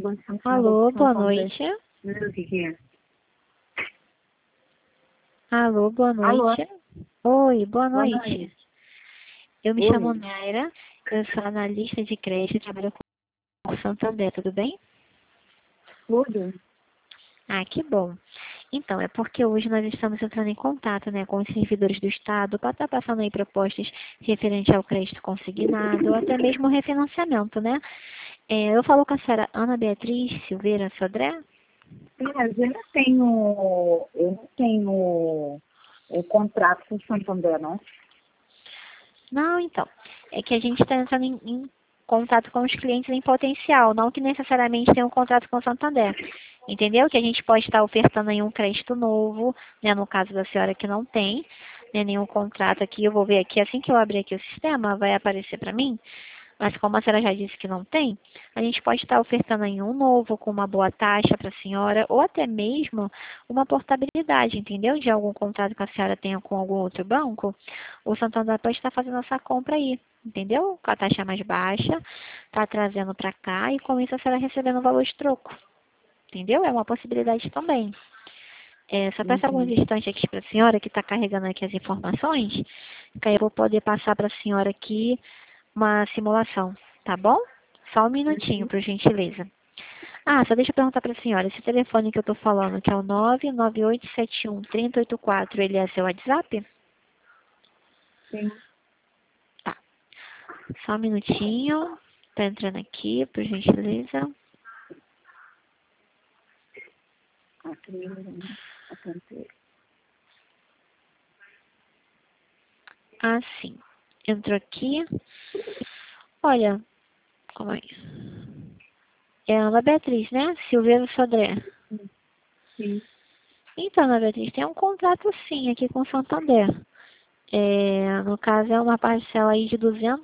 Alô, boa noite. O que é? Alô, boa Alô, noite. Oi, boa boa noite. noite. Eu me chamo Oi, Naira, eu sou analista de crédito e trabalho com o Santander, tudo bem? tudo? Ah, que bom. Então, é porque hoje nós estamos entrando em contato, né, com os servidores do Estado para estar passando aí propostas referente ao crédito consignado ou até mesmo refinanciamento, né? Eu falo com a senhora Ana Beatriz Silveira Sodré. Mas eu não tenho contrato com o Santander, não. Não, então, é que a gente está entrando em contato com os clientes em potencial, não que necessariamente tenha um contrato com o Santander. Entendeu? Que a gente pode estar ofertando aí um crédito novo, né? No caso da senhora que não tem, né, nenhum contrato aqui, eu vou ver aqui, assim que eu abrir aqui o sistema, vai aparecer para mim. Mas como a senhora já disse que não tem, a gente pode estar ofertando aí um novo com uma boa taxa para a senhora, ou até mesmo uma portabilidade, entendeu? De algum contrato que a senhora tenha com algum outro banco, o Santander pode estar fazendo essa compra aí, entendeu? Com a taxa mais baixa, está trazendo para cá e com isso a senhora recebendo o valor de troco, entendeu? É uma possibilidade também. Só peço alguns Uhum. instantes aqui para a senhora que está carregando aqui as informações, que aí eu vou poder passar para a senhora aqui uma simulação, tá bom? Só um minutinho, Uhum. por gentileza. Ah, só deixa eu perguntar para a senhora, esse telefone que eu estou falando, que é o 99871-3084, ele é seu WhatsApp? Sim. Tá. Só um minutinho. Tá entrando aqui, por gentileza. Aqui. Ah, sim. Entrou aqui. Olha, calma aí. É a Ana Beatriz, né? Silveira Sodré. Sim. Então, Ana Beatriz, tem um contrato sim aqui com o Santander. No caso, é uma parcela aí de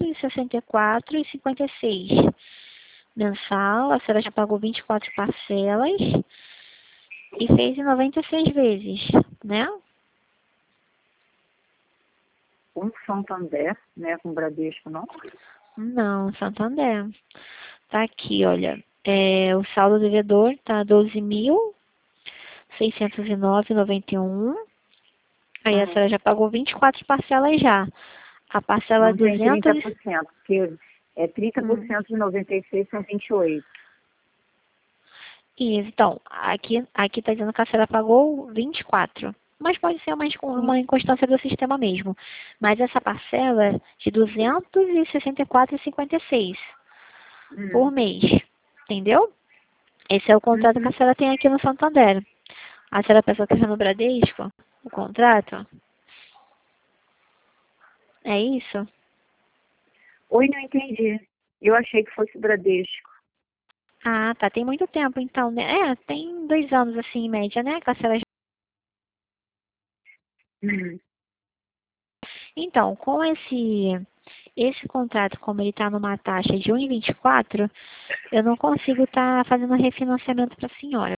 264,56 mensal. A senhora já pagou 24 parcelas e fez em 96 vezes, né? Com Santander, né? Com Bradesco, não? Não, Santander. Tá aqui, olha. O saldo devedor tá 12.609,91. Aí a Uhum. senhora já pagou 24 parcelas já. A parcela Não tem 200. 30%, porque é Hum. 30% de 96 são 28. Isso, então, aqui tá dizendo que a senhora pagou 24. Mas pode ser Sim. uma inconstância do sistema mesmo. Mas essa parcela é de 264,56 por Hum. mês. Entendeu? Esse é o contrato que a Uhum. senhora tem aqui no Santander. A senhora pensou que era no Bradesco? O contrato? É isso? Oi, não entendi. Eu achei que fosse Bradesco. Ah, tá. Tem muito tempo, então, né? Tem 2 anos, assim, em média, né? Que a senhora... Hum. Então, com esse contrato, como ele está numa taxa de 1,24, eu não consigo estar fazendo refinanciamento para a senhora.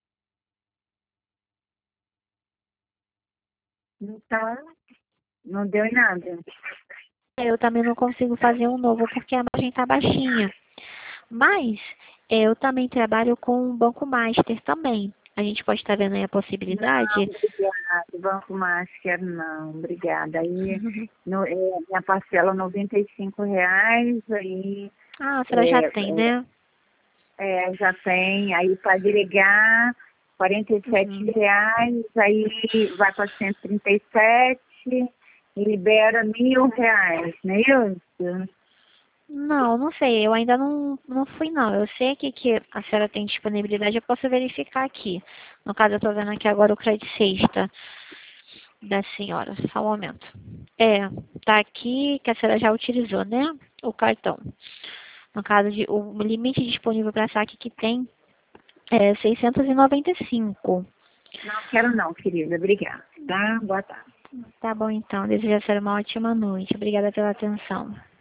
Então, não deu em nada. Eu também não consigo fazer um novo porque a margem está baixinha. Mas eu também trabalho com o Banco Master também. A gente pode estar vendo aí a Não, possibilidade. obrigada. Banco Master, não, obrigada. Aí, minha parcela R$ 95, aí Ah, a senhora já é, tem, né? já tem, aí para agregar R$ 47, Uhum. aí vai para 137 e libera R$ 1.000, não é isso? Não, não sei. Eu ainda não fui, não. Eu sei aqui que a senhora tem disponibilidade. Eu posso verificar aqui. No caso, eu estou vendo aqui agora o crédito sexta da senhora. Só um momento. Tá aqui que a senhora já utilizou, né? O cartão. No caso, o limite disponível para saque que tem é 695. Não quero não, querida, obrigada, tá? Boa tarde. Tá bom, então. Desejo a senhora uma ótima noite. Obrigada pela atenção.